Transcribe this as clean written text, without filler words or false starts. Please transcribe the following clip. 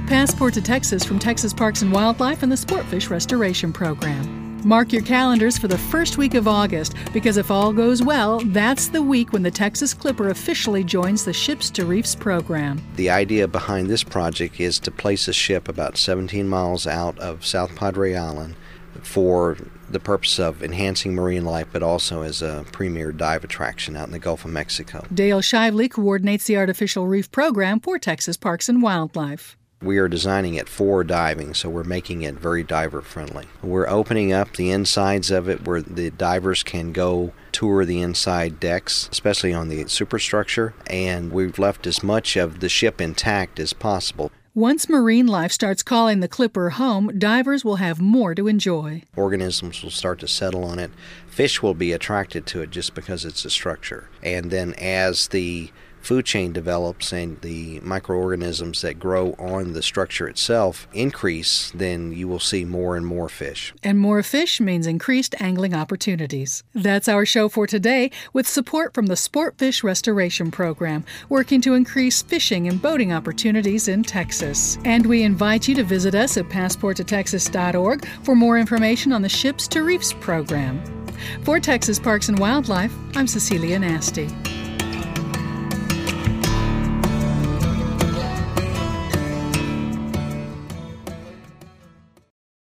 Passport to Texas from Texas Parks and Wildlife and the Sportfish Restoration Program. Mark your calendars for the first week of August, because if all goes well, that's the week when the Texas Clipper officially joins the Ships to Reefs program. The idea behind this project is to place a ship about 17 miles out of South Padre Island for the purpose of enhancing marine life, but also as a premier dive attraction out in the Gulf of Mexico. Dale Shively coordinates the artificial reef program for Texas Parks and Wildlife. We are designing it for diving, so we're making it very diver-friendly. We're opening up the insides of it where the divers can go tour the inside decks, especially on the superstructure, and we've left as much of the ship intact as possible. Once marine life starts calling the Clipper home, divers will have more to enjoy. Organisms will start to settle on it. Fish will be attracted to it just because it's a structure. And then as the food chain develops and the microorganisms that grow on the structure itself increase, then you will see more and more fish. And more fish means increased angling opportunities. That's our show for today, with support from the Sportfish Restoration Program, working to increase fishing and boating opportunities in Texas. And we invite you to visit us at passporttotexas.org for more information on the Ships to Reefs program. For Texas Parks and Wildlife, I'm Cecilia Nasty.